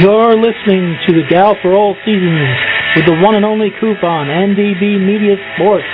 You're listening to the Gal for All Seasons with the one and only Coop on NDB Media Sports.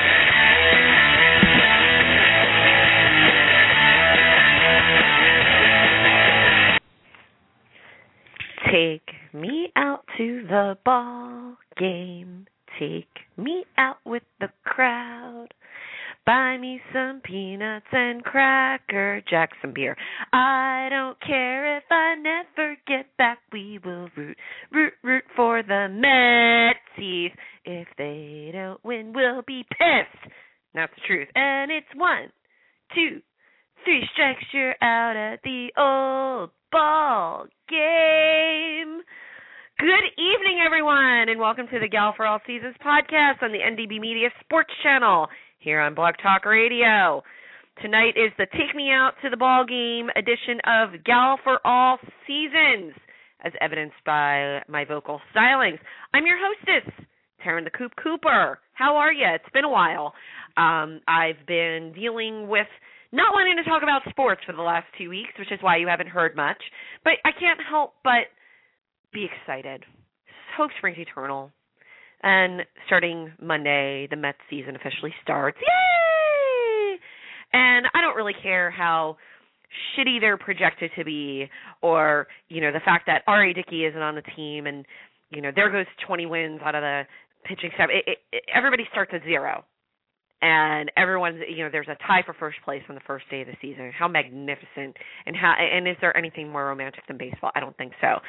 Take me out to the ball game. Take me out with the crowd. Buy me some peanuts and Cracker Jack, some beer. I don't care if I never get back. We will root for the Metsies. If they don't win, we'll be pissed. That's the truth. And it's 1, 2, 3 strikes, you're out at the old ball game. Good evening, everyone, and welcome to the Gal for All Seasons podcast on the NDB Media Sports Channel here on Blog Talk Radio. Tonight is the Take Me Out to the Ball Game edition of Gal for All Seasons, as evidenced by my vocal stylings. I'm your hostess, Taryn the Coop Cooper. How are you? It's been a while. I've been dealing with not wanting to talk about sports for the last 2 weeks, which is why you haven't heard much. But I can't help but be excited. Hope springs eternal. And starting Monday, the Mets season officially starts. Yay! And I don't really care how shitty they're projected to be, or, you know, the fact that R.A. Dickey isn't on the team and, you know, there goes 20 wins out of the pitching staff. Everybody starts at zero. And everyone's, you know, there's a tie for first place on the first day of the season. How magnificent. And is there anything more romantic than baseball? I don't think so.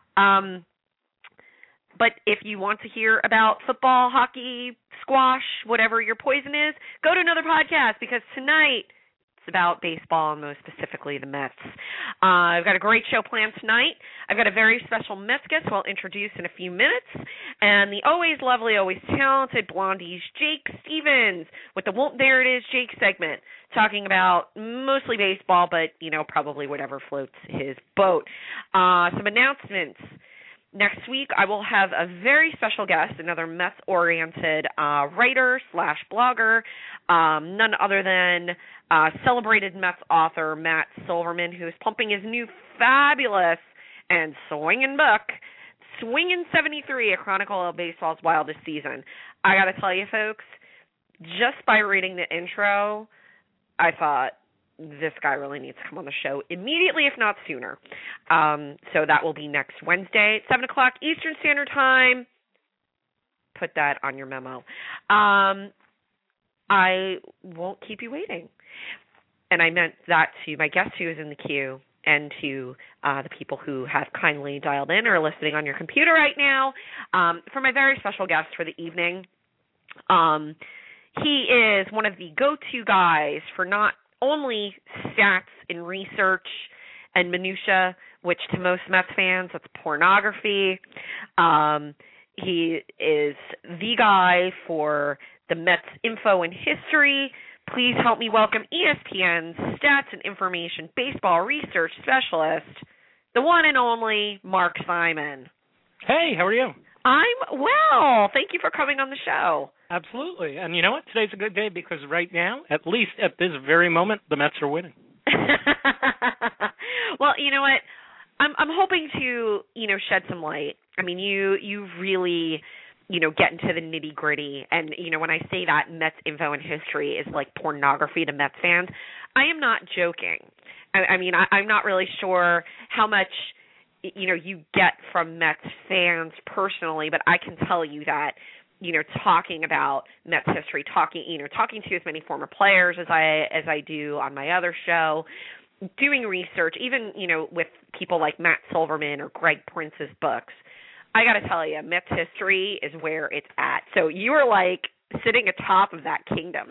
But if you want to hear about football, hockey, squash, whatever your poison is, go to another podcast, because tonight it's about baseball and most specifically the Mets. I've got a great show planned tonight. I've got a very special Mets guest who I'll introduce in a few minutes, and the always lovely, always talented Blondie's Jake Stevens with the Won't There It Is Jake segment, talking about mostly baseball, but, you know, probably whatever floats his boat. Some announcements. Next week, I will have a very special guest, another Mets-oriented writer/blogger, none other than celebrated Mets author Matt Silverman, who is pumping his new fabulous and swinging book, Swingin' 73, A Chronicle of Baseball's Wildest Season. I got to tell you, folks, just by reading the intro, I thought, this guy really needs to come on the show immediately, if not sooner. So that will be next Wednesday, 7 o'clock Eastern Standard Time. Put that on your memo. I won't keep you waiting. And I meant that to my guest who is in the queue and to the people who have kindly dialed in or are listening on your computer right now. For my very special guest for the evening, he is one of the go-to guys for not only stats and research and minutia, which to most Mets fans, that's pornography. He is the guy for the Mets info and history. Please help me welcome ESPN's stats and information baseball research specialist, the one and only Mark Simon. Hey, how are you? I'm well. Thank you for coming on the show. Absolutely. And you know what? Today's a good day because right now, at least at this very moment, the Mets are winning. Well, you know what? I'm hoping to, you know, shed some light. I mean, you really, you know, get into the nitty-gritty. And, you know, when I say that Mets info and history is like pornography to Mets fans, I am not joking. I mean, I'm not really sure how much, you know, you get from Mets fans personally, but I can tell you that, you know, talking about Mets history, talking to as many former players as I do on my other show, doing research, even, you know, with people like Matt Silverman or Greg Prince's books, I got to tell you, Mets history is where it's at. So you are like sitting atop of that kingdom.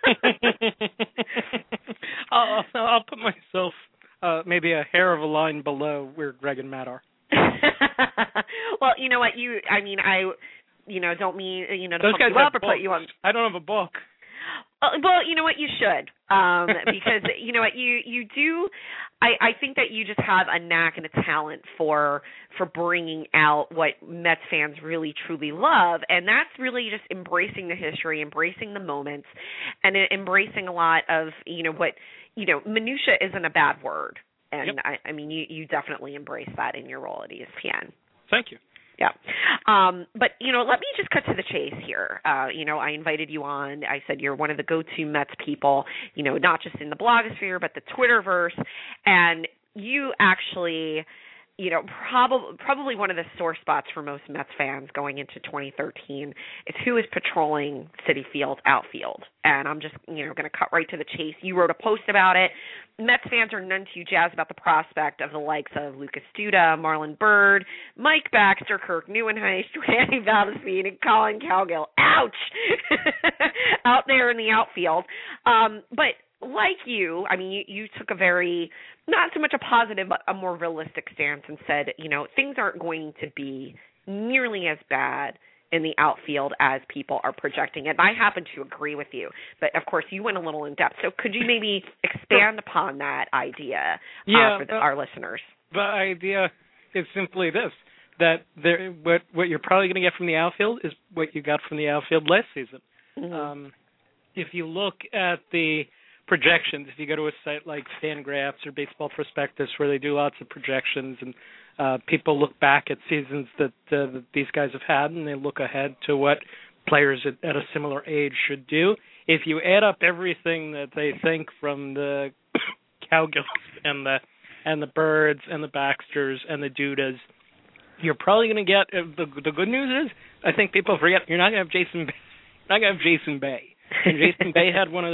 I'll put myself maybe a hair of a line below where Greg and Matt are. Well, you know what? Don't mean, you know, to those pump guys you have up or books. put you on. I don't have a book. Well, you know what? You should, because you know what you do. I think that you just have a knack and a talent for bringing out what Mets fans really truly love, and that's really just embracing the history, embracing the moments, and embracing a lot of, you know, what, you know, minutia isn't a bad word, and yep. I mean you definitely embrace that in your role at ESPN. Thank you. Yeah. But, let me just cut to the chase here. I invited you on. I said you're one of the go-to Mets people, not just in the blogosphere, but the Twitterverse. And you actually, probably one of the sore spots for most Mets fans going into 2013 is who is patrolling Citi Field outfield. And I'm just, going to cut right to the chase. You wrote a post about it. Mets fans are none too jazzed about the prospect of the likes of Lucas Duda, Marlon Byrd, Mike Baxter, Kirk Neuenheist, Randy Valdespin, and Colin Cowgill. Ouch! Out there in the outfield. But like you, you took a very, not so much a positive, but a more realistic stance and said, things aren't going to be nearly as bad in the outfield as people are projecting it. And I happen to agree with you. But, of course, you went a little in depth. So could you maybe expand upon that idea for our listeners? The idea is simply this, that what you're probably going to get from the outfield is what you got from the outfield last season. Mm-hmm. If you look at the projections, if you go to a site like Fangraphs or Baseball Prospectus where they do lots of projections and people look back at seasons that these guys have had and they look ahead to what players at a similar age should do. If you add up everything that they think from the Cowgills and the Birds and the Baxters and the Dudas, you're probably going to get the good news is I think people forget you're not going to have Jason Bay. And Jason Bay had one of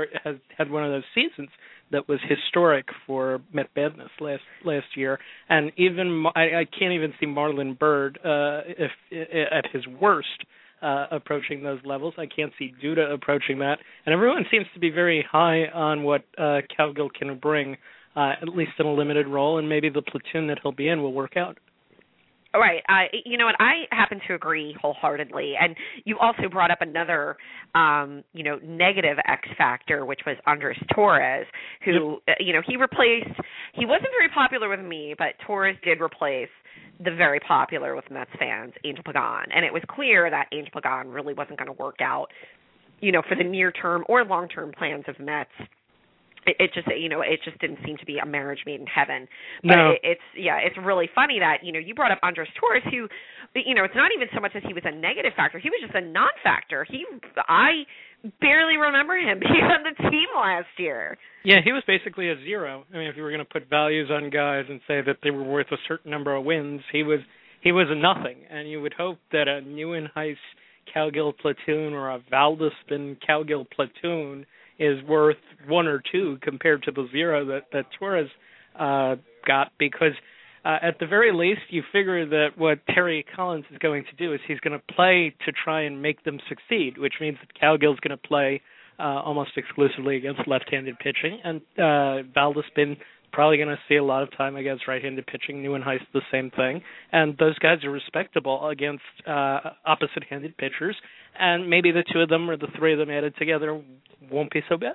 those seasons that was historic for Met badness last year, and even I can't even see Marlon Byrd if at his worst approaching those levels. I can't see Duda approaching that, and everyone seems to be very high on what Cowgill can bring, at least in a limited role, and maybe the platoon that he'll be in will work out. All right. You know what? I happen to agree wholeheartedly. And you also brought up another, negative X factor, which was Andres Torres, who, he wasn't very popular with me, but Torres did replace the very popular with Mets fans, Angel Pagan. And it was clear that Angel Pagan really wasn't going to work out, for the near-term or long-term plans of Mets. It just didn't seem to be a marriage made in heaven. But no. It's really funny that, you brought up Andres Torres, who, it's not even so much that he was a negative factor. He was just a non-factor. I barely remember him being on the team last year. Yeah, he was basically a zero. I mean, if you were going to put values on guys and say that they were worth a certain number of wins, he was a nothing. And you would hope that a Neuenheist Cowgill platoon or a Valdespin Cowgill platoon is worth one or two compared to the zero that Torres got, because at the very least you figure that what Terry Collins is going to do is he's going to play to try and make them succeed, which means that Cowgill's going to play almost exclusively against left-handed pitching, and Valdespin probably going to see a lot of time against right-handed pitching. Neuenheist the same thing, and those guys are respectable against opposite-handed pitchers, and maybe the two of them or the three of them added together won't be so bad.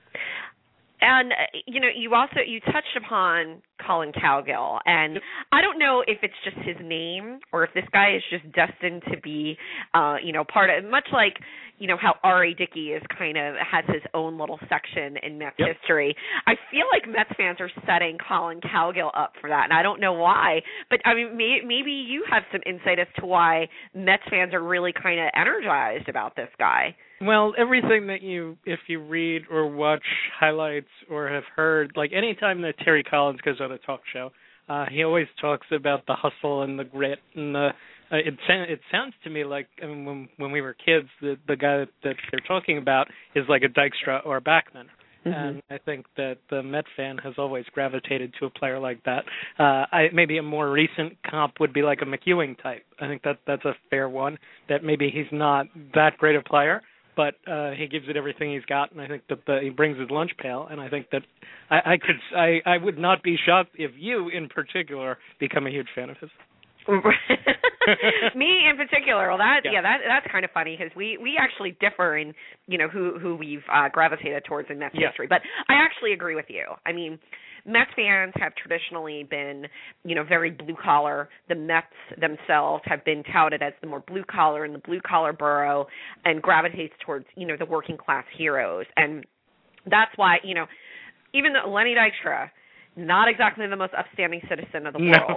And, you touched upon Colin Cowgill, and I don't know if it's just his name or if this guy is just destined to be, part of, much like, how R.A. Dickey is kind of has his own little section in Mets history. I feel like Mets fans are setting Colin Cowgill up for that, and I don't know why. But, maybe you have some insight as to why Mets fans are really kind of energized about this guy. Well, everything that if you read or watch highlights or have heard, like any time that Terry Collins goes on a talk show, he always talks about the hustle and the grit and it sounds to me like when we were kids, the guy that they're talking about is like a Dykstra or a Backman. Mm-hmm. And I think that the Met fan has always gravitated to a player like that. Maybe a more recent comp would be like a McEwing type. I think that's a fair one, that maybe he's not that great a player, but he gives it everything he's got, and I think that he brings his lunch pail, and I think that I would not be shocked if you, in particular, become a huge fan of his. Me in particular. Well, that's kind of funny because we actually differ in who we've gravitated towards in Mets history. But I actually agree with you. I mean, Mets fans have traditionally been, very blue collar. The Mets themselves have been touted as the more blue collar and the blue collar borough, and gravitates towards the working class heroes. And that's why even though Lenny Dykstra, not exactly the most upstanding citizen of the world.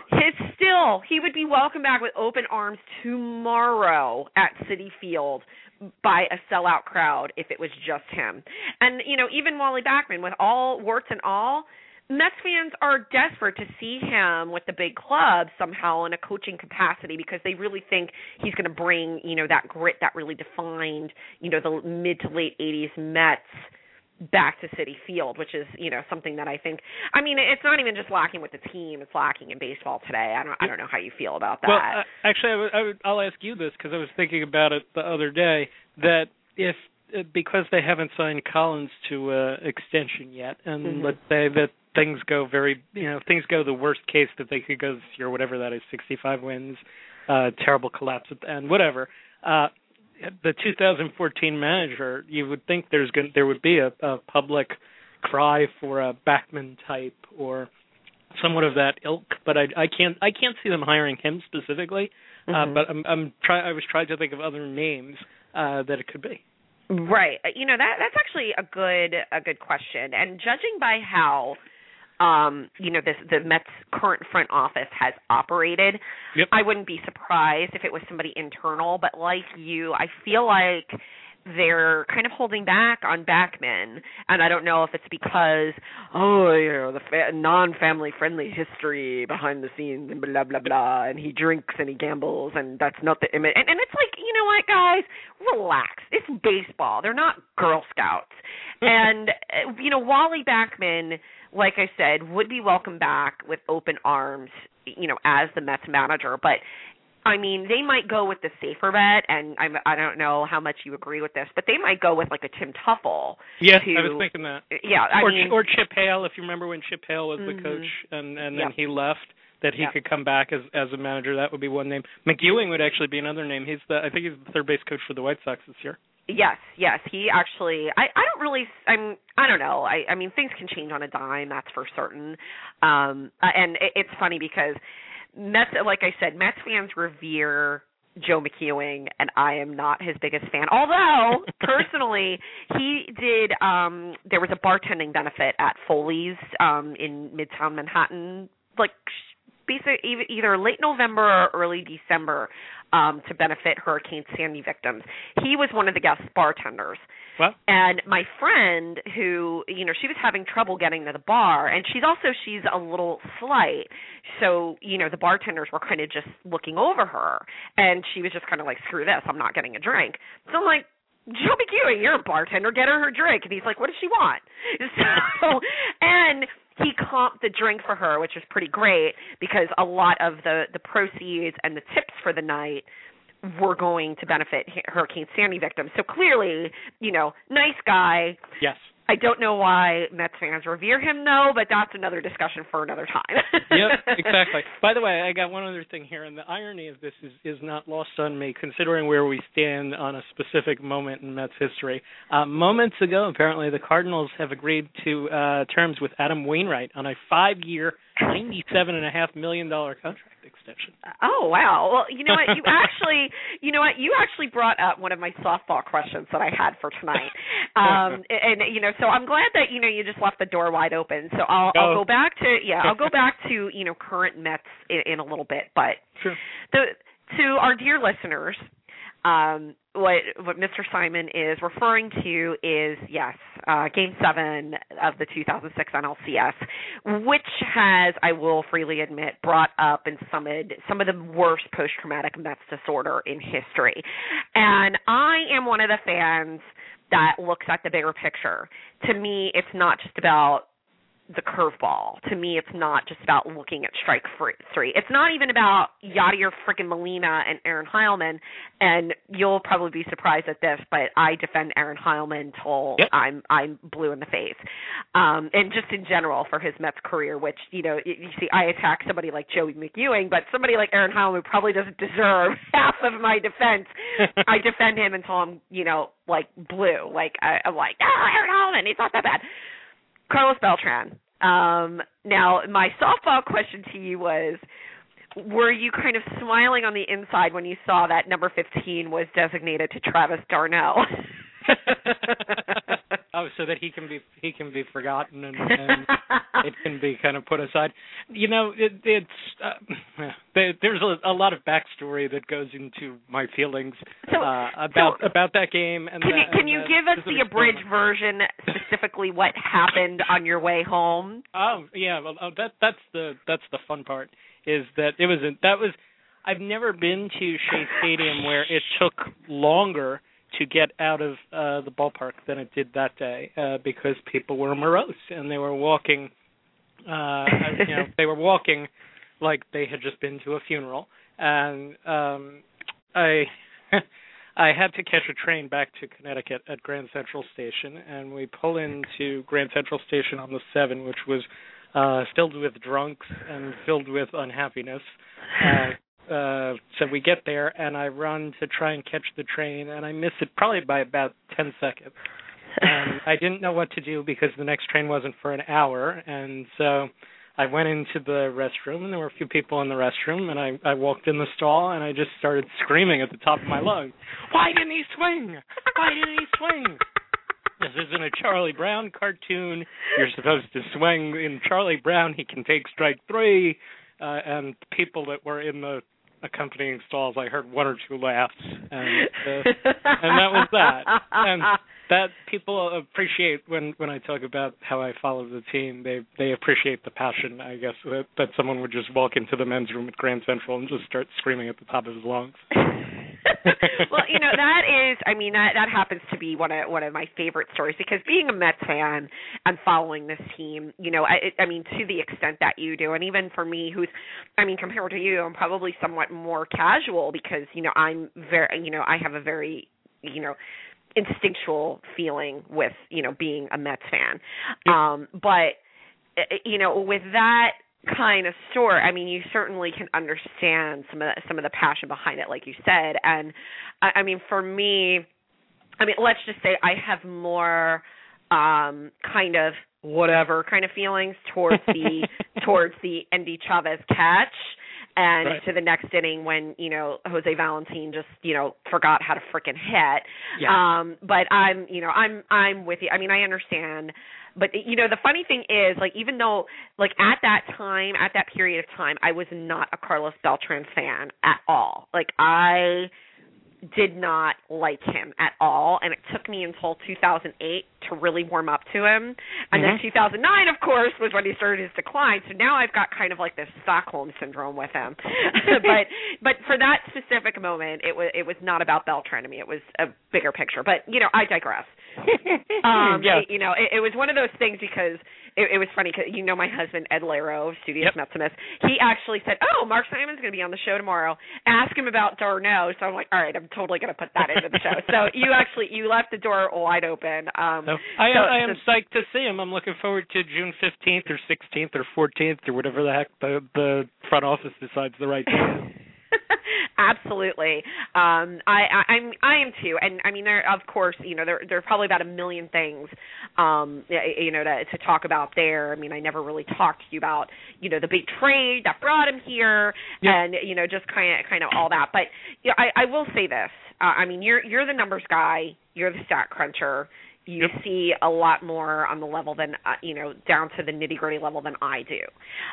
He would be welcomed back with open arms tomorrow at Citi Field by a sellout crowd if it was just him. And, even Wally Backman, with all warts and all, Mets fans are desperate to see him with the big club somehow in a coaching capacity because they really think he's going to bring, that grit that really defined, the mid to late 80s Mets back to Citi Field, which is, something that I think, it's not even just lacking with the team, it's lacking in baseball today. I don't know how you feel about that. Well, actually, I'll ask you this because I was thinking about it the other day, that if, because they haven't signed Collins to extension yet, and let's say that things go the worst case that they could go this year, whatever that is, 65 wins, terrible collapse at the end, whatever, the 2014 manager, you would think there would be a public cry for a Backman type or somewhat of that ilk, but I can't see them hiring him specifically. But I was trying to think of other names that it could be. Right. That's actually a good question, and judging by how the Mets' current front office has operated, yep, I wouldn't be surprised if it was somebody internal, but like you, I feel like they're kind of holding back on Backman, and I don't know if it's because, the non-family friendly history behind the scenes and blah, blah, blah, and he drinks and he gambles, and that's not the image. And it's like, you know what, guys? Relax. It's baseball. They're not Girl Scouts. And, Wally Backman, like I said, would be welcomed back with open arms, as the Mets manager, but they might go with the safer bet, and I don't know how much you agree with this, but they might go with like a Tim Tuffle. Yes, I was thinking that. Yeah, or Chip Hale, if you remember when Chip Hale was the coach, and then he left, that he could come back as a manager. That would be one name. McEwing would actually be another name. I think he's the third base coach for the White Sox this year. Yes. He actually, I don't know. Things can change on a dime, that's for certain. And it's funny because Mets, like I said, Mets fans revere Joe McEwing, and I am not his biggest fan. Although, personally, he did, there was a bartending benefit at Foley's in Midtown Manhattan, like basically either late November or early December, to benefit Hurricane Sandy victims. He was one of the guest bartenders. What? And my friend who, she was having trouble getting to the bar, and she's a little slight. So, the bartenders were kind of just looking over her, and she was just kind of like, screw this, I'm not getting a drink. So I'm like, Joe McEwing, you're a bartender, get her drink. And he's like, what does she want? So, and he comped the drink for her, which was pretty great because a lot of the proceeds and the tips for the night were going to benefit Hurricane Sandy victims. So clearly, nice guy. Yes. I don't know why Mets fans revere him, though, but that's another discussion for another time. Yep, exactly. By the way, I got one other thing here, and the irony of this is not lost on me, considering where we stand on a specific moment in Mets history. Moments ago, apparently, the Cardinals have agreed to terms with Adam Wainwright on a 5-year, $97.5 million contract extension. Oh, wow. Well, you know what? You actually brought up one of my softball questions that I had for tonight. So I'm glad that, you just left the door wide open. So I'll go back to, current Mets in a little bit. But sure. To our dear listeners, what Mr. Simon is referring to is, Game 7 of the 2006 NLCS, which has, I will freely admit, brought up and summoned some of the worst post-traumatic Mets disorder in history. And I am one of the fans that looks at the bigger picture. To me, it's not just about the curveball. To me, it's not just about looking at strike three. It's not even about Yadier freaking Molina and Aaron Heilman, and you'll probably be surprised at this, but I defend Aaron Heilman till I'm blue in the face. And just in general for his Mets career, which, you see, I attack somebody like Joey McEwing, but somebody like Aaron Heilman probably doesn't deserve half of my defense. I defend him until I'm, like blue. Like, I'm like, Aaron Heilman, he's not that bad. Carlos Beltran. Now, my softball question to you was, were you kind of smiling on the inside when you saw that number 15 was designated to Travis d'Arnaud? so that he can be forgotten and it can be kind of put aside. You know, there's a lot of backstory that goes into my feelings about that game. And can you give us the abridged version, specifically what happened on your way home? Oh yeah, well that's the fun part, is that I've never been to Shea Stadium where it took longer to get out of the ballpark than it did that day, because people were morose and they were walking. They were walking like they had just been to a funeral, and I had to catch a train back to Connecticut at Grand Central Station, and we pull into Grand Central Station on the 7, which was filled with drunks and filled with unhappiness. So we get there, and I run to try and catch the train, and I miss it probably by about 10 seconds. And I didn't know what to do because the next train wasn't for an hour, and so I went into the restroom, and there were a few people in the restroom, and I walked in the stall, and I just started screaming at the top of my lungs, "Why didn't he swing? Why didn't he swing?" This isn't a Charlie Brown cartoon. You're supposed to swing. In Charlie Brown, he can take strike 3. And people that were in the accompanying stalls, I heard 1 or 2 laughs, and that was that. And that people appreciate when I talk about how I follow the team. They appreciate the passion, I guess, that someone would just walk into the men's room at Grand Central and just start screaming at the top of his lungs. Well, you know, that happens to be one of my favorite stories, because being a Mets fan and following this team, you know, I mean, to the extent that you do, and even for me, compared to you, I'm probably somewhat more casual, because, you know, I have a very, you know, instinctual feeling with, you know, being a Mets fan. But, you know, with that kind of story, I mean, you certainly can understand some of the passion behind it, like you said. And I mean, for me, I mean, let's just say I have more kind of whatever kind of feelings towards the Endy Chavez catch. And right. To the next inning when, you know, Jose Valentin just, you know, forgot how to frickin' hit. Yeah. But I'm with you. I mean, I understand. But, you know, the funny thing is, like, even though, like, at that period of time, I was not a Carlos Beltran fan at all. Like, I did not like him at all, and it took me until 2008 to really warm up to him. And then 2009, of course, was when he started his decline. So now I've got kind of like this Stockholm syndrome with him. but for that specific moment, it was not about Beltran to me. It was a bigger picture. But, you know, I digress. Yeah. You know, it was one of those things, because it was funny, because, you know, my husband, Ed Laro, Studious Metsmith, he actually said, "Oh, Mark Simon's going to be on the show tomorrow. Ask him about d'Arnaud." So I'm like, all right, I'm totally going to put that into the show. So you left the door wide open. I am psyched to see him. I'm looking forward to June 15th or 16th or 14th or whatever the heck the front office decides the right day is. Absolutely. I am too. And I mean, there, of course, you know, there are probably about a million things, you know, to talk about there. I mean, I never really talked to you about, you know, the big trade that brought him here, and, you know, just kind of all that. But, you know, I will say this. I mean, you're the numbers guy. You're the stat cruncher. You see a lot more on the level than, you know, down to the nitty-gritty level than I do.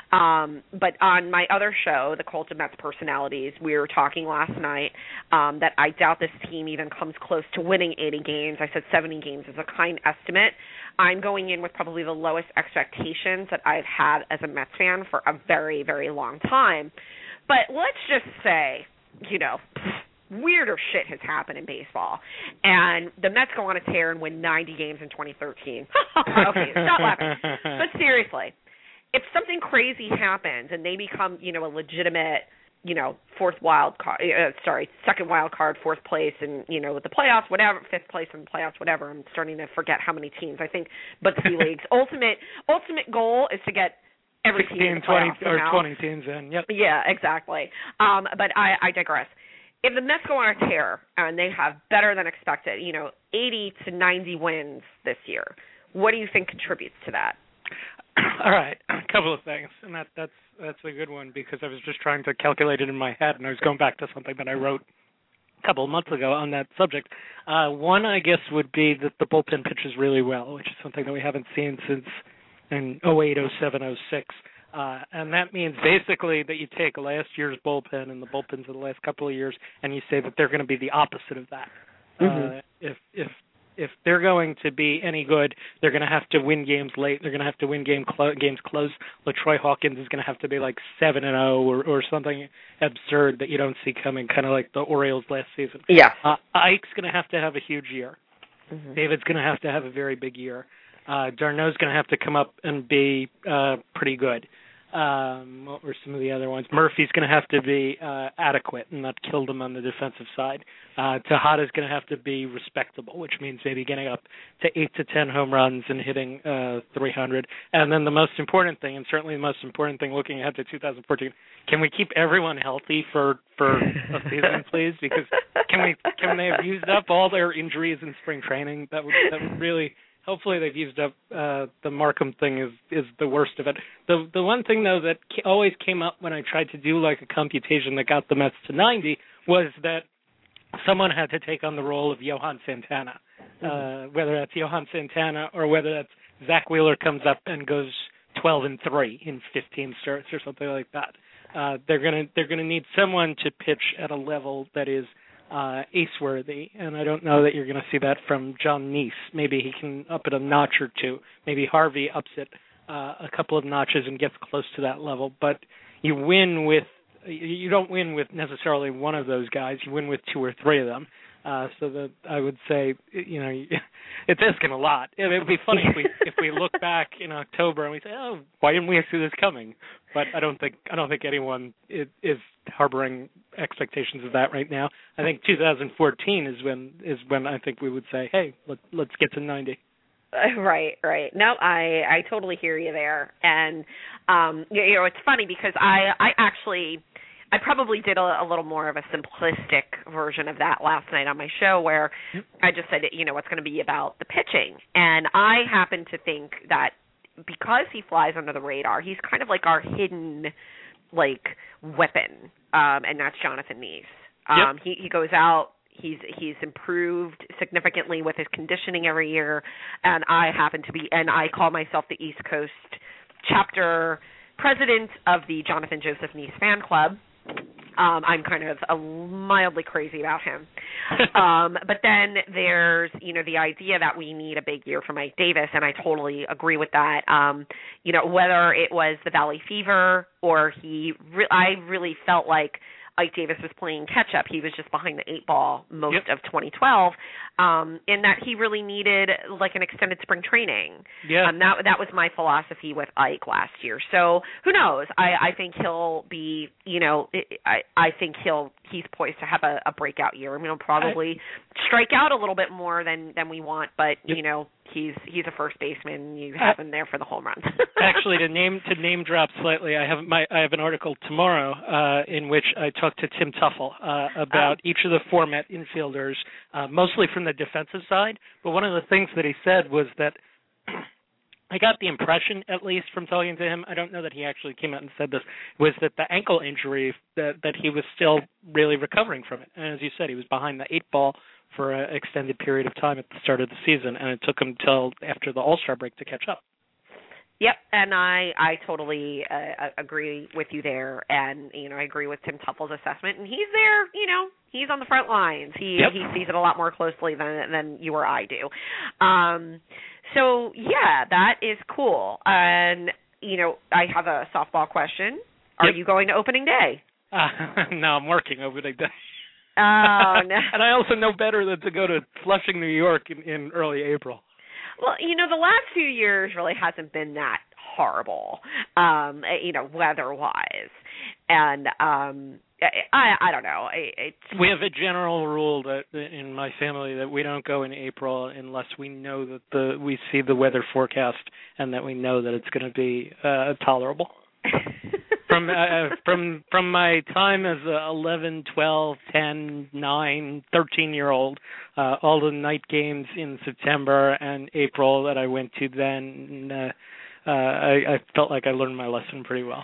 But on my other show, the Cult of Mets Personalities, we were talking last night that I doubt this team even comes close to winning 80 games. I said 70 games is a kind estimate. I'm going in with probably the lowest expectations that I've had as a Mets fan for a very, very long time. But let's just say, you know, weirder shit has happened in baseball, and the Mets go on a tear and win 90 games in 2013. Okay, stop laughing. But seriously, if something crazy happens and they become, you know, a legitimate, you know, second wild card, fourth place, and, you know, the playoffs, whatever, fifth place in the playoffs, whatever. I'm starting to forget how many teams. I think Butsy League's ultimate goal is to get every 16, team in the 20, playoffs, or 20 teams in. Yep. Yeah, exactly. But I digress. If the Mets go on a tear and they have better than expected, you know, 80 to 90 wins this year, what do you think contributes to that? All right, a couple of things, and that's a good one, because I was just trying to calculate it in my head, and I was going back to something that I wrote couple of months ago on that subject. One, I guess, would be that the bullpen pitches really well, which is something that we haven't seen since in 08, 07, 06. And that means basically that you take last year's bullpen and the bullpens of the last couple of years, and you say that they're going to be the opposite of that. If they're going to be any good, they're going to have to win games late. They're going to have to win games close. LaTroy Hawkins is going to have to be like 7-0 or something absurd that you don't see coming, kind of like the Orioles last season. Yeah. Ike's going to have a huge year. David's going to have a very big year. Darno's going to have to come up and be pretty good. What were some of the other ones? Murphy's going to have to be adequate and not kill them on the defensive side. Tejada's going to have to be respectable, which means maybe getting up to 8 to 10 home runs and hitting 300. And then the most important thing, and certainly the most important thing looking ahead to 2014, can we keep everyone healthy for a season, please? Because can they have used up all their injuries in spring training? That would really. Hopefully they've used up the Markham thing is the worst of it. The one thing, though, that always came up when I tried to do like a computation that got the Mets to 90 was that someone had to take on the role of Johan Santana, whether that's Johan Santana or whether that's Zach Wheeler comes up and goes 12-3 in 15 starts or something like that. They're gonna need someone to pitch at a level that is ace-worthy, and I don't know that you're going to see that from John Neese. Maybe he can up it a notch or two. Maybe Harvey ups it a couple of notches and gets close to that level. But you don't win with necessarily one of those guys. You win with two or three of them. So that I would say, it's asking a lot. It would be funny if we look back in October and we say, "Oh, why didn't we see this coming?" But I don't think anyone is harboring expectations of that right now. I think 2014 is when I think we would say, "Hey, let's get to 90." Right. No, I totally hear you there. And it's funny because I probably did a little more of a simplistic version of that last night on my show where I just said, it's going to be about the pitching. And I happen to think that because he flies under the radar, he's kind of like our hidden, weapon, and that's Jonathan Neese. He goes out. He's improved significantly with his conditioning every year, and I call myself the East Coast chapter president of the Jonathan Joseph Neese fan club. I'm kind of mildly crazy about him. But then there's, the idea that we need a big year for Mike Davis, and I totally agree with that. Whether it was the Valley Fever or I really felt like Ike Davis was playing catch-up. He was just behind the eight ball most of 2012, in that he really needed an extended spring training. Yeah. That was my philosophy with Ike last year. So who knows? I think he'll be, I think he's poised to have a breakout year. I mean, he'll probably strike out a little bit more than we want, but, he's a first baseman. You have him there for the home runs. Actually, to name drop slightly, I have an article tomorrow in which I talk to Tim Tuffle about each of the four Met infielders, mostly from the defensive side. But one of the things that he said was that I got the impression, at least from talking to him, I don't know that he actually came out and said this, was that the ankle injury, that he was still really recovering from it. And as you said, he was behind the eight ball for an extended period of time at the start of the season, and it took him till after the All-Star break to catch up. Yep, and I totally agree with you there, and I agree with Tim Tuffle's assessment, and he's there, he's on the front lines. He sees it a lot more closely than you or I do. So yeah, that is cool. And I have a softball question. Are you going to opening day? No, I'm working opening day. Oh no! And I also know better than to go to Flushing, New York in early April. Well, the last few years really hasn't been that horrible, weather-wise. And I don't know. We have a general rule that in my family that we don't go in April unless we know that we see the weather forecast and that we know that it's going to be tolerable. From my time as a 11, 12, 10, 9, 13-year-old, all the night games in September and April that I went to then, I felt like I learned my lesson pretty well.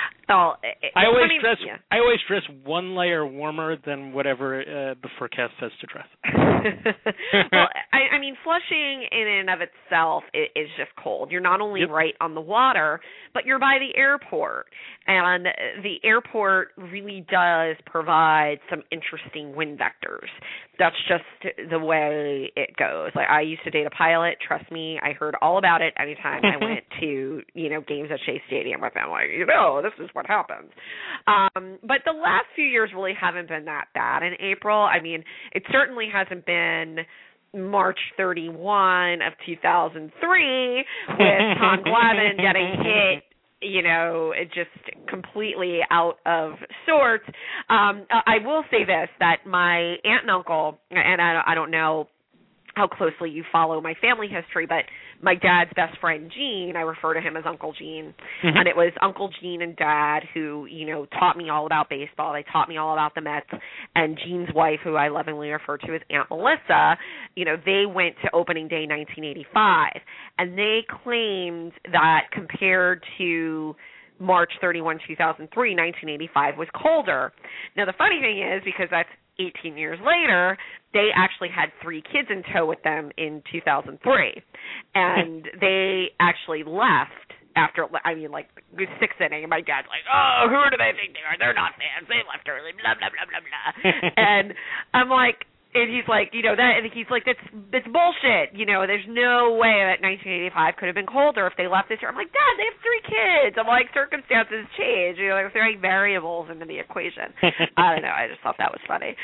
Oh, I always dress one layer warmer than whatever the forecast says to dress. Well, I mean, Flushing in and of itself is just cold. You're not only right on the water, but you're by the airport. And the airport really does provide some interesting wind vectors. That's just the way it goes. Like, I used to date a pilot. Trust me, I heard all about it anytime I went to, games at Shea Stadium with them. Like, this is what happens. But the last few years really haven't been that bad in April. I mean, it certainly hasn't been March 31 of 2003 with Tom Glavine getting hit, just completely out of sorts. I will say this, that my aunt and uncle, and I don't know how closely you follow my family history, but my dad's best friend, Gene, I refer to him as Uncle Gene, and it was Uncle Gene and Dad who, taught me all about baseball. They taught me all about the Mets, and Gene's wife, who I lovingly refer to as Aunt Melissa, they went to opening day 1985, and they claimed that compared to March 31, 2003, 1985 was colder. Now, the funny thing is, because that's 18 years later, they actually had 3 kids in tow with them in 2003. And they actually left after, the 6th inning, and my dad's like, oh, who do they think they are? They're not fans. They left early, blah, blah, blah, blah, blah. And I'm like, and he's like, that's bullshit. There's no way that 1985 could have been colder if they left this year. I'm like, Dad, they have 3 kids. I'm like, circumstances change. They're throwing variables into the equation. I don't know. I just thought that was funny.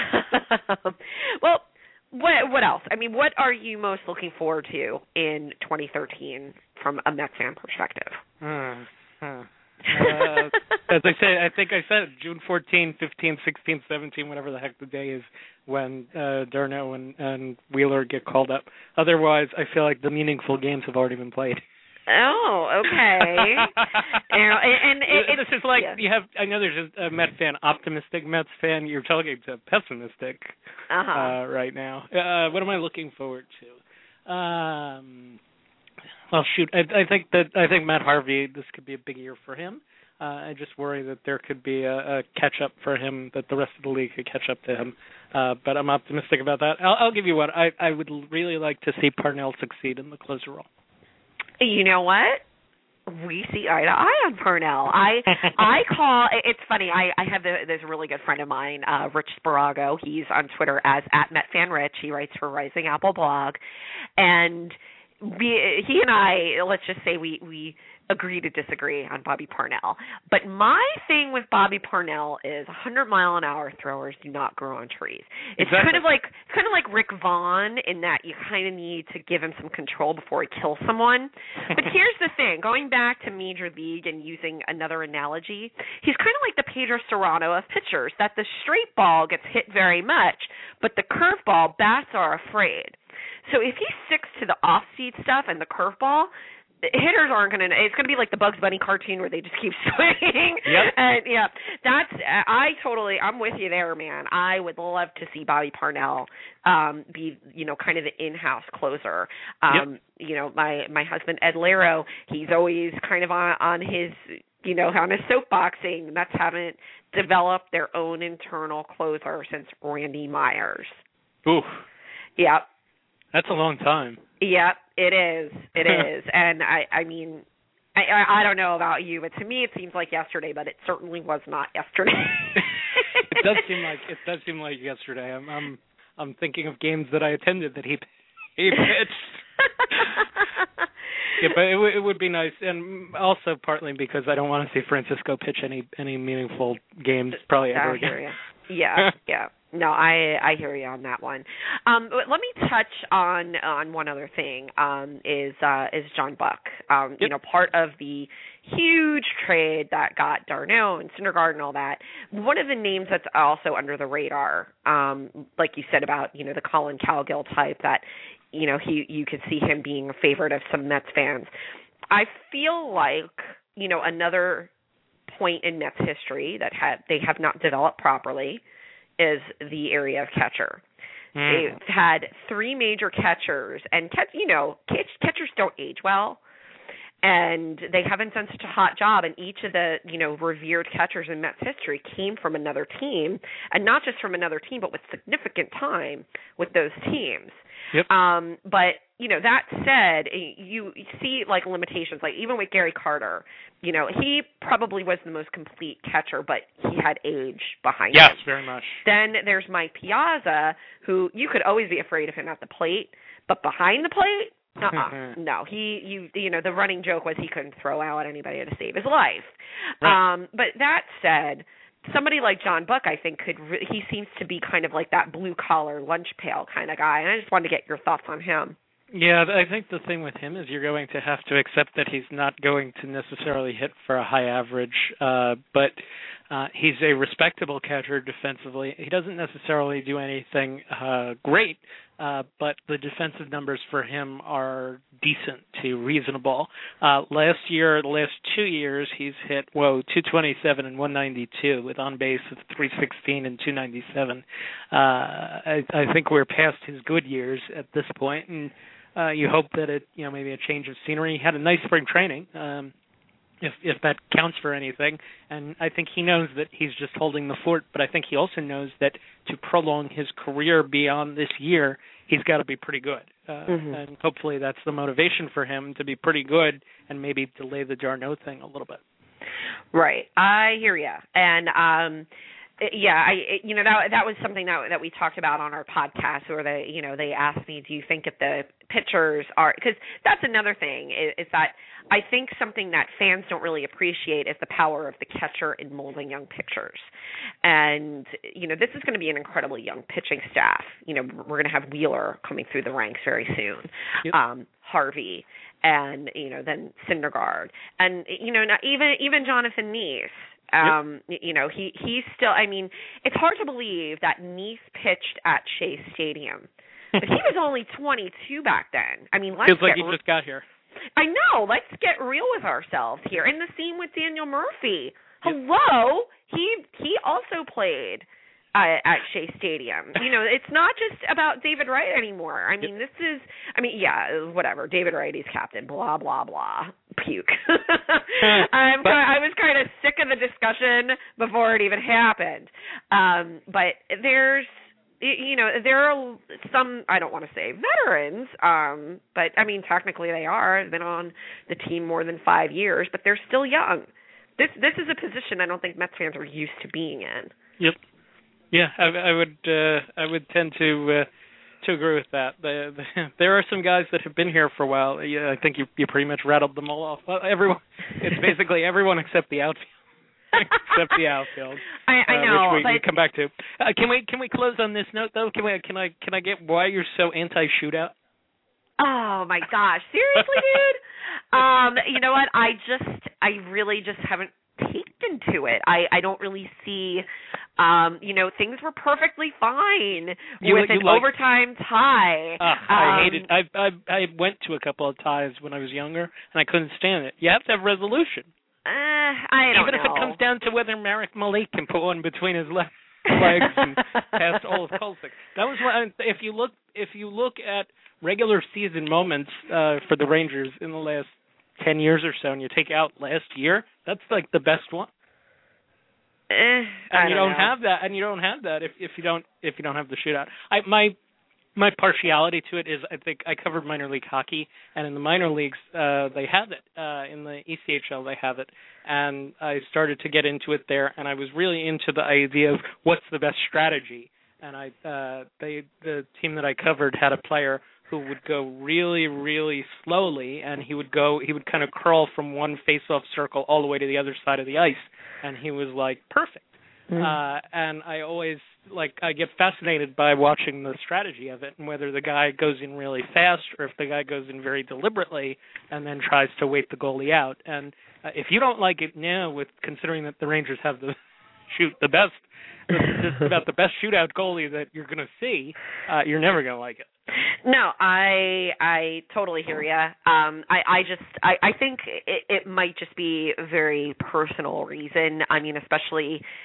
Well, what else? I mean, what are you most looking forward to in 2013 from a Mets fan perspective? As I say, I think I said June 14, 15, 16, 17, whatever the heck the day is when Darno and Wheeler get called up. Otherwise, I feel like the meaningful games have already been played. Oh, okay. This is like you have. I know there's a Met fan, optimistic Mets fan. You're talking to pessimistic right now. What am I looking forward to? Well, shoot, I think Matt Harvey, this could be a big year for him. I just worry that there could be a catch-up for him, that the rest of the league could catch up to him. But I'm optimistic about that. I'll give you what. I would really like to see Parnell succeed in the closer role. You know what? We see eye to eye on Parnell. I call, it's funny, I have there's a really good friend of mine, Rich Sparago. He's on Twitter as @MetFanRich. He writes for Rising Apple blog. And he and I, let's just say we agree to disagree on Bobby Parnell. But my thing with Bobby Parnell is 100-mile-an-hour throwers do not grow on trees. It's exactly. kind of like Rick Vaughn, in that you kind of need to give him some control before he kills someone. But here's the thing, going back to Major League and using another analogy, he's kind of like the Pedro Serrano of pitchers, that the straight ball gets hit very much, but the curveball, bats are afraid. So if he sticks to the off-speed stuff and the curveball, hitters aren't going to. It's going to be like the Bugs Bunny cartoon where they just keep swinging. Yep. And I'm with you there, man. I would love to see Bobby Parnell be, kind of the in-house closer. Yep. My husband Ed Laro, he's always kind of on his, on his soapboxing. Mets haven't developed their own internal closer since Randy Myers. Oof. Yep. That's a long time. Yep, it is. It is. And I mean, I don't know about you, but to me it seems like yesterday, but it certainly was not yesterday. It does seem like yesterday. I'm thinking of games that I attended that he pitched. Yeah, but it would be nice, and also partly because I don't want to see Francisco pitch any meaningful games probably ever again. Yeah. No, I hear you on that one. But let me touch on one other thing. Is John Buck? Yep. Part of the huge trade that got d'Arnaud and Syndergaard and all that. One of the names that's also under the radar, like you said about the Colin Cowgill type, that you could see him being a favorite of some Mets fans. I feel like another point in Mets history that they have not developed properly is the area of catcher. They've had 3 major catchers, and catchers don't age well. And they haven't done such a hot job, and each of the, revered catchers in Mets history came from another team, and not just from another team, but with significant time with those teams. Yep. But, that said, you see, like, limitations. Like, even with Gary Carter, he probably was the most complete catcher, but he had age behind him. Yes, very much. Then there's Mike Piazza, who you could always be afraid of him at the plate, but behind the plate, no, the running joke was he couldn't throw out anybody to save his life. Right. But that said, somebody like John Buck, I think, he seems to be kind of like that blue-collar lunch pail kind of guy, and I just wanted to get your thoughts on him. Yeah, I think the thing with him is you're going to have to accept that he's not going to necessarily hit for a high average, but he's a respectable catcher defensively. He doesn't necessarily do anything great, but the defensive numbers for him are decent to reasonable. Last year, the last 2 years, he's hit, 227 and 192 with on base of 316 and 297. I think we're past his good years at this point, and you hope that it, maybe a change of scenery. He had a nice spring training, if that counts for anything. And I think he knows that he's just holding the fort, but I think he also knows that to prolong his career beyond this year, he's got to be pretty good. And hopefully that's the motivation for him, to be pretty good and maybe delay the d'Arnaud thing a little bit. Right. I hear you. And that was something that we talked about on our podcast, where they asked me, do you think if the pitchers are, because that's another thing is that I think something that fans don't really appreciate is the power of the catcher in molding young pitchers. And, this is going to be an incredibly young pitching staff. We're going to have Wheeler coming through the ranks very soon, yep. Harvey, and, then Syndergaard. And, even Jonathan Neese. Yep. He's still, it's hard to believe that Neese pitched at Shea Stadium. But he was only 22 back then. Feels like he just got here. I know. Let's get real with ourselves here. And the same with Daniel Murphy. Hello. He also played at Shea Stadium. It's not just about David Wright anymore. Whatever. David Wright, he's captain, blah, blah, blah. Puke. I was kind of sick of the discussion before it even happened. But there are some, I don't want to say veterans, but technically they are. They've been on the team more than 5 years, but they're still young. This is a position I don't think Mets fans are used to being in. Yep. Yeah, I would tend to agree with that. There are some guys that have been here for a while. Yeah, I think you pretty much rattled them all off. Well, it's basically everyone except the outfield. I know, which we come back to. Can we close on this note though? Can I get why you're so anti-shootout? Oh my gosh, seriously, dude. You know what? I really just haven't peeked into it. I don't really see. Things were perfectly fine with an overtime tie. I hate it. I went to a couple of ties when I was younger, and I couldn't stand it. You have to have resolution. I don't know. Even if it comes down to whether Marek Malik can put one between his legs and past Olaf Kolsik. That was what. If you look at regular season moments for the Rangers in the last 10 years or so, and you take out last year, that's like the best one. And you don't have that, if you don't have the shootout. My partiality to it is I think I covered minor league hockey, and in the minor leagues they have it. In the ECHL they have it, and I started to get into it there, and I was really into the idea of what's the best strategy. And the team that I covered had a player who would go really, really slowly, and he would kind of crawl from one face-off circle all the way to the other side of the ice, and he was like perfect. And I always I get fascinated by watching the strategy of it, and whether the guy goes in really fast or if the guy goes in very deliberately and then tries to wait the goalie out. And if you don't like it now, with considering that the Rangers have the best shootout goalie that you're going to see, you're never going to like it. No, I totally hear you. I think it might just be a very personal reason. Especially,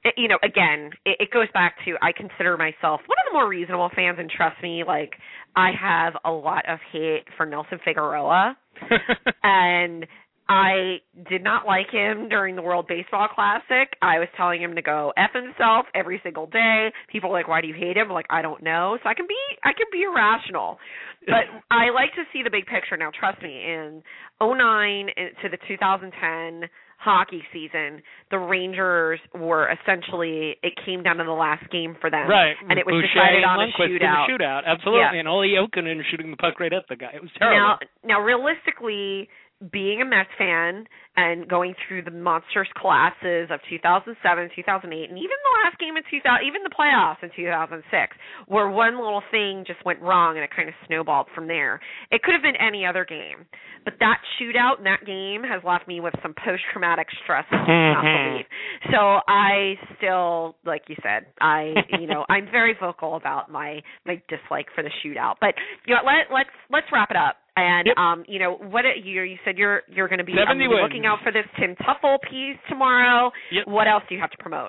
again, it goes back to I consider myself one of the more reasonable fans, and trust me, like I have a lot of hate for Nelson Figueroa, and I did not like him during the World Baseball Classic. I was telling him to go F himself every single day. People are like, why do you hate him? I'm like, I don't know. So I can be irrational. But I like to see the big picture. Now, trust me, in 2009 to the 2010 hockey season, the Rangers were essentially, it came down to the last game for them. Right. And it was Boucher decided on Lundqvist a shootout. In the shootout, absolutely. Yeah. And Olli Jokinen shooting the puck right at the guy. It was terrible. Now realistically, being a Mets fan and going through the monstrous classes of 2007, 2008, and even the last game in 2000, even the playoffs in 2006, where one little thing just went wrong and it kind of snowballed from there. It could have been any other game, but that shootout in that game has left me with some post-traumatic stress I cannot believe. So I still, like you said, I'm very vocal about my dislike for the shootout. But let's wrap it up. And what you said you're going to be looking out for this Tim Tuffle piece tomorrow. Yep. What else do you have to promote?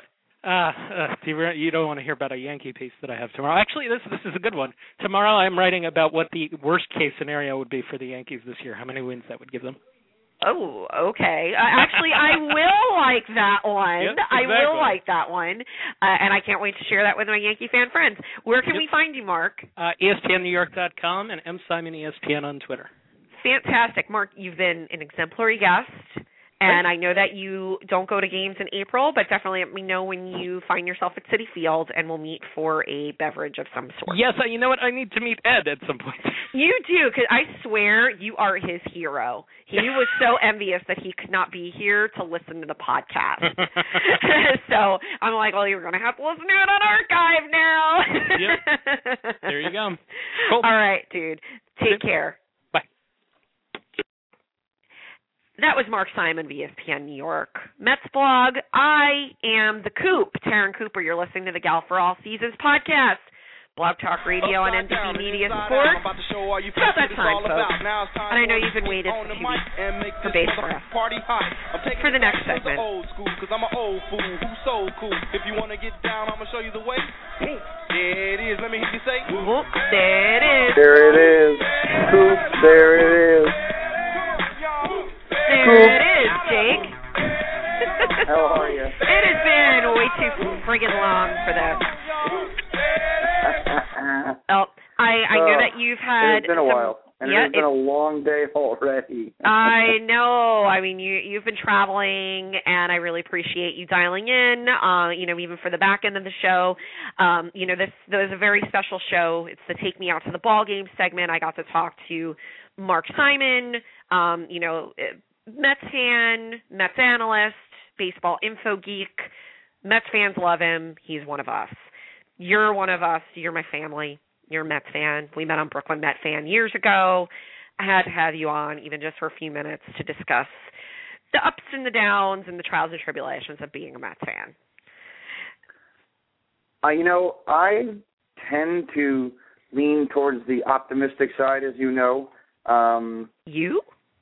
You don't want to hear about a Yankee piece that I have tomorrow. Actually, this is a good one. Tomorrow I'm writing about what the worst case scenario would be for the Yankees this year. How many wins that would give them. Oh, okay. Actually, I will like that one. Yep, exactly. I will like that one. And I can't wait to share that with my Yankee fan friends. Where can we find you, Mark? ESPNNewYork.com and MSimon on Twitter. Fantastic. Mark, you've been an exemplary guest. And I know that you don't go to games in April, but definitely let me know when you find yourself at Citi Field, and we'll meet for a beverage of some sort. Yes, you know what? I need to meet Ed at some point. You do, because I swear you are his hero. He was so envious that he could not be here to listen to the podcast. So I'm like, well, you're going to have to listen to it on archive now. Yep. There you go. Cool. All right, dude. Take care. That was Mark Simon, ESPN New York Mets blog. I am the Coop, Taryn Cooper. You're listening to the Gal for All Seasons podcast. Blog Talk Radio and NBC Media Sports. It's about that time, folks. And I know you've been waiting for 2 weeks for Base for us. For the next segment. I'm an old fool who's so cool. If you want to get down, I'm going to show you the way. Hey. There it is. Let me hear you say. Whoop, there it is. There it is. Coop, there it is. There it is, Jake. How are you? It has been way too friggin' long for that. Oh, I know that you've had. It's been a while, and it's been a long day already. I know. I mean, you've been traveling, and I really appreciate you dialing in. Even for the back end of the show. This was a very special show. It's the Take Me Out to the Ball Game segment. I got to talk to Mark Simon. Mets fan, Mets analyst, baseball info geek. Mets fans love him. He's one of us. You're one of us. You're my family. You're a Mets fan. We met on Brooklyn Met Fan years ago. I had to have you on even just for a few minutes to discuss the ups and the downs and the trials and tribulations of being a Mets fan. I tend to lean towards the optimistic side, as you know. You?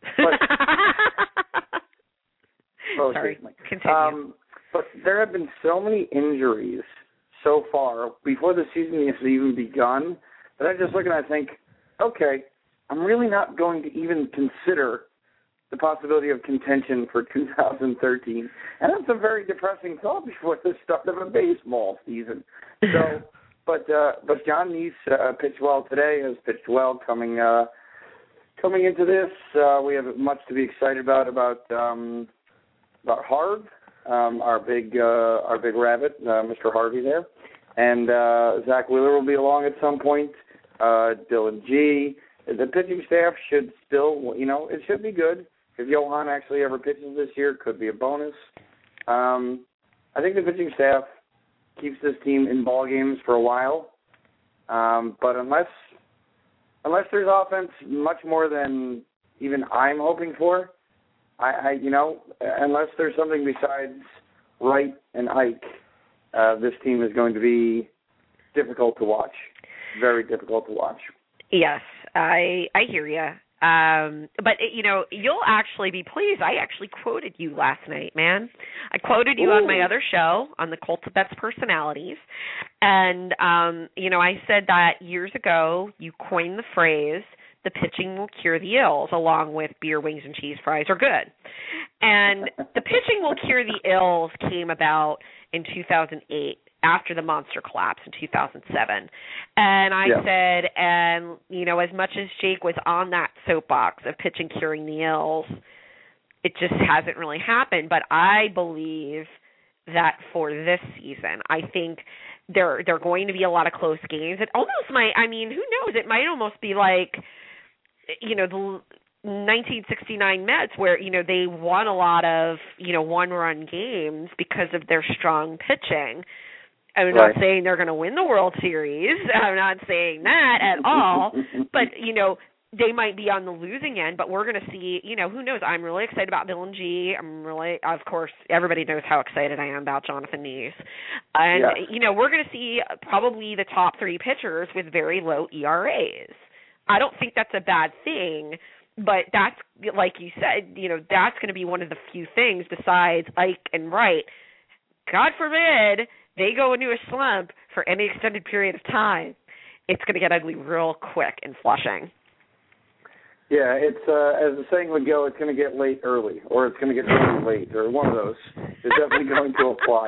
Sorry, continue. But there have been so many injuries so far before the season has even begun that I just look and I think, okay, I'm really not going to even consider the possibility of contention for 2013. And that's a very depressing thought before the start of a baseball season. So, but John Neese pitched well today, has pitched well coming into this. We have much to be excited about Harv, our big rabbit, Mr. Harvey there, and Zach Wheeler will be along at some point. Dylan G. The pitching staff should still, it should be good. If Johan actually ever pitches this year, it could be a bonus. I think the pitching staff keeps this team in ball games for a while, but unless there's offense much more than even I'm hoping for, unless there's something besides Wright and Ike, this team is going to be difficult to watch. Very difficult to watch. Yes, I hear you. But, you'll actually be pleased. I actually quoted you last night, man. I quoted you on my other show, on the Cult of Bets Personalities. And, I said that years ago you coined the phrase, the pitching will cure the ills, along with beer, wings, and cheese fries are good. And the pitching will cure the ills came about in 2008. After the monster collapse in 2007. And I said, as much as Jake was on that soapbox of pitching curing the ills, it just hasn't really happened. But I believe that for this season, I think there are going to be a lot of close games. It almost might, who knows, it might almost be like, the 1969 Mets where, they won a lot of, one-run games because of their strong pitching. I'm not saying they're going to win the World Series. I'm not saying that at all. But, they might be on the losing end, but we're going to see, who knows. I'm really excited about Dylan G. Of course, everybody knows how excited I am about Jonathan Nees. And, we're going to see probably the top three pitchers with very low ERAs. I don't think that's a bad thing, but that's, like you said, that's going to be one of the few things besides Ike and Wright. God forbid they go into a slump for any extended period of time, it's going to get ugly real quick in Flushing. Yeah, it's as the saying would go, it's going to get late early, or it's going to get early late, or one of those is definitely going to apply.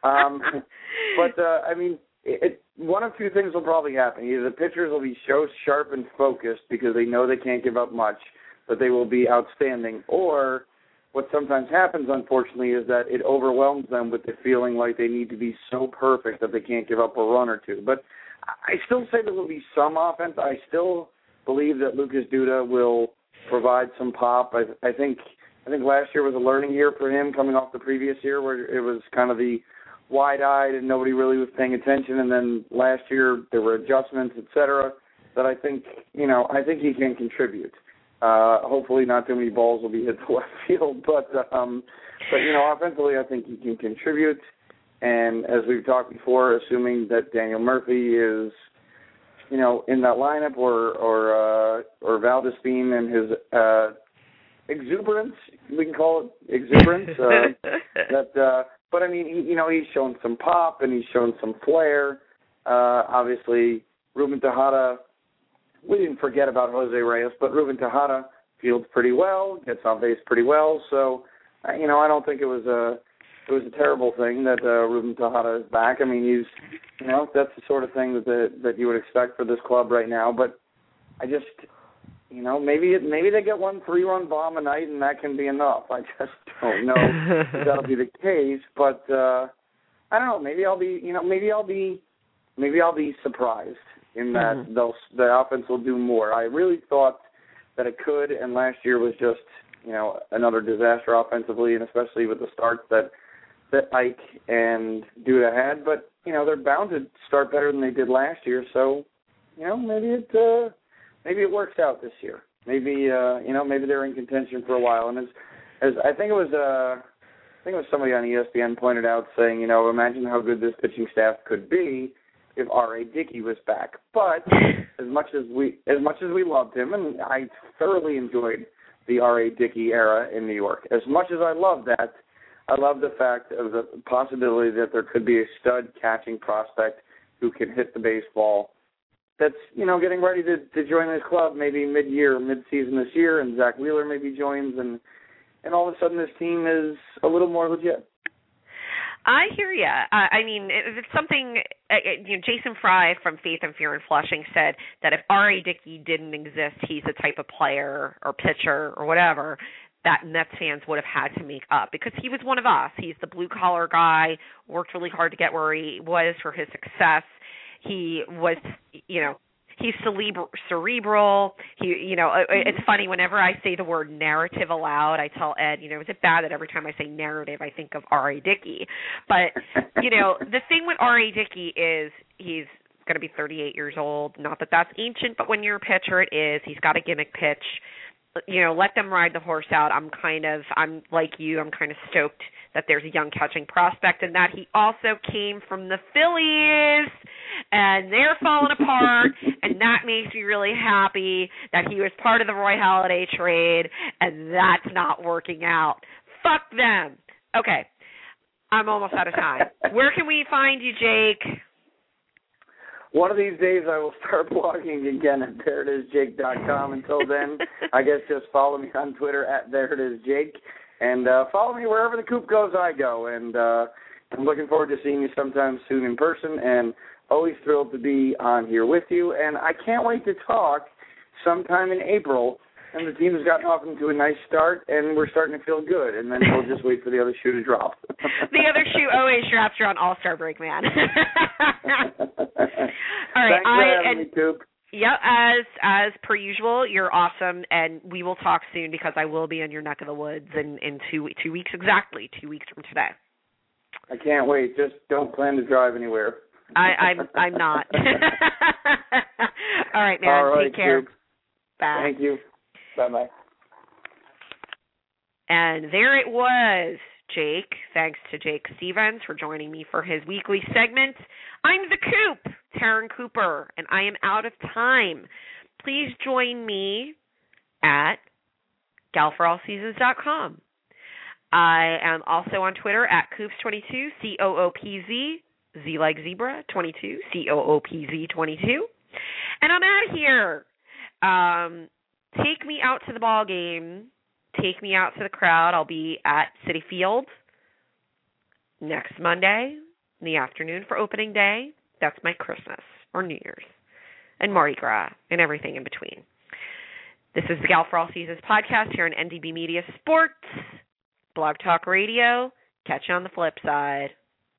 One of two things will probably happen. Either the pitchers will be so sharp and focused because they know they can't give up much, but they will be outstanding, or what sometimes happens, unfortunately, is that it overwhelms them with the feeling like they need to be so perfect that they can't give up a run or two. But I still say there will be some offense. I still believe that Lucas Duda will provide some pop. I think last year was a learning year for him coming off the previous year where it was kind of the wide-eyed and nobody really was paying attention. And then last year there were adjustments, et cetera, that I think he can contribute. Hopefully not too many balls will be hit to left field, but offensively I think he can contribute. And as we've talked before, assuming that Daniel Murphy is, in that lineup or Valdespin and his exuberance, we can call it exuberance. But he's shown some pop and he's shown some flair. Obviously, Ruben Tejada. We didn't forget about Jose Reyes, but Ruben Tejada fields pretty well, gets on base pretty well. So, I don't think it was a terrible thing that Ruben Tejada is back. He's, that's the sort of thing that you would expect for this club right now. But I just, maybe they get 1 3-run bomb a night and that can be enough. I just don't know if that'll be the case. But I don't know. Maybe I'll be surprised in that the offense will do more. I really thought that it could, and last year was just, another disaster offensively, and especially with the starts that Ike and Duda had. But, they're bound to start better than they did last year, so, maybe it works out this year. Maybe they're in contention for a while. And as I think it was somebody on ESPN pointed out saying, imagine how good this pitching staff could be if R.A. Dickey was back. But as much as we loved him, and I thoroughly enjoyed the R.A. Dickey era in New York, as much as I love that, I love the fact of the possibility that there could be a stud catching prospect who can hit the baseball that's, getting ready to join this club maybe mid-season this year, and Zach Wheeler maybe joins, and all of a sudden this team is a little more legit. I hear you. It's something, Jason Fry from Faith and Fear in Flushing said that if R.A. Dickey didn't exist, he's the type of player or pitcher or whatever that Mets fans would have had to make up because he was one of us. He's the blue-collar guy, worked really hard to get where he was for his success. He was, he's cerebral. It's funny whenever I say the word narrative aloud, I tell Ed, is it bad that every time I say narrative, I think of R.A. Dickey? But, the thing with R.A. Dickey is he's going to be 38 years old. Not that that's ancient, but when you're a pitcher, it is. He's got a gimmick pitch. Let them ride the horse out. I'm like you. I'm kind of stoked that there's a young catching prospect and that he also came from the Phillies. and they're falling apart, and that makes me really happy that he was part of the Roy Halladay trade, and that's not working out. Fuck them. Okay, I'm almost out of time. Where can we find you, Jake? One of these days I will start blogging again at thereitisjake.com. Until then, I guess just follow me on Twitter at thereitisjake, and follow me wherever the coop goes, I go. And I'm looking forward to seeing you sometime soon in person, and always thrilled to be on here with you. And I can't wait to talk sometime in April. And the team has gotten off into a nice start, and we're starting to feel good. And then we'll just wait for the other shoe to drop. The other shoe always drops around All-Star break, man. All right. Thanks for having me, Coop. Yeah, as per usual, you're awesome, and we will talk soon because I will be in your neck of the woods in 2 weeks exactly, 2 weeks from today. I can't wait. Just don't plan to drive anywhere. I'm not. All right, man. All right, take care. Coop. Bye. Thank you. Bye-bye. And there it was, Jake. Thanks to Jake Stevens for joining me for his weekly segment. I'm the Coop, Taryn Cooper, and I am out of time. Please join me at galforallseasons.com. I am also on Twitter at Coops22, COOPZ, Z like zebra, 22, COOPZ 22. And I'm out of here. Take me out to the ball game. Take me out to the crowd. I'll be at Citi Field next Monday in the afternoon for opening day. That's my Christmas or New Year's and Mardi Gras and everything in between. This is the Gal for All Seasons podcast here on NDB Media Sports, Blog Talk Radio. Catch you on the flip side.